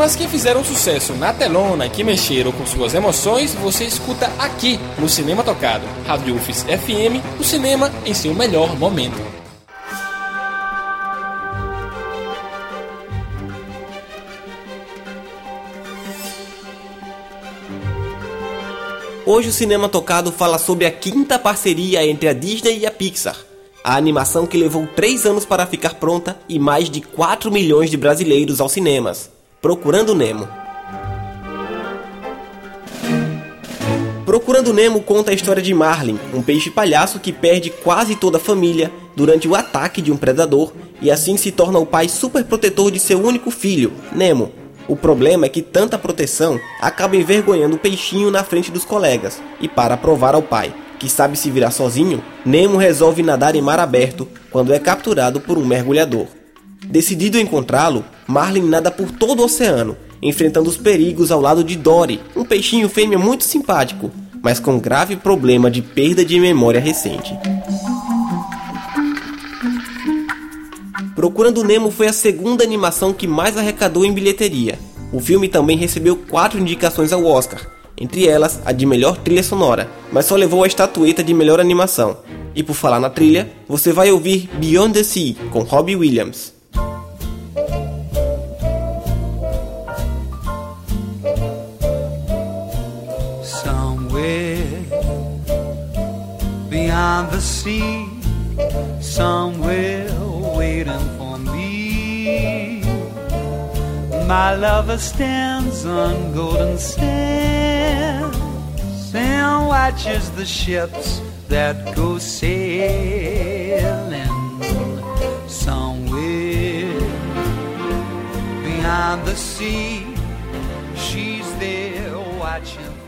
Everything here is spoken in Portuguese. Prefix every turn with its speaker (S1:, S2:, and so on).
S1: Dramas que fizeram sucesso na telona e que mexeram com suas emoções, você escuta aqui no Cinema Tocado. Rádio UFES FM, o cinema em seu melhor momento.
S2: Hoje o Cinema Tocado fala sobre a quinta parceria entre a Disney e a Pixar. A animação que levou 3 anos para ficar pronta e mais de 4 milhões de brasileiros aos cinemas. Procurando Nemo. Procurando Nemo conta a história de Marlin, um peixe palhaço que perde quase toda a família durante o ataque de um predador e assim se torna o pai superprotetor de seu único filho, Nemo. O problema é que tanta proteção acaba envergonhando o peixinho na frente dos colegas, e para provar ao pai que sabe se virar sozinho, Nemo resolve nadar em mar aberto quando é capturado por um mergulhador. Decidido a encontrá-lo, Marlin nada por todo o oceano, enfrentando os perigos ao lado de Dory, um peixinho fêmea muito simpático, mas com grave problema de perda de memória recente. Procurando Nemo foi a segunda animação que mais arrecadou em bilheteria. O filme também recebeu 4 indicações ao Oscar, entre elas a de melhor trilha sonora, mas só levou a estatueta de melhor animação. E por falar na trilha, você vai ouvir Beyond the Sea, com Robbie Williams.
S3: Somewhere beyond the sea, somewhere waiting for me, my lover stands on golden sands and watches the ships that go sailing. Somewhere beyond the sea, she's there watching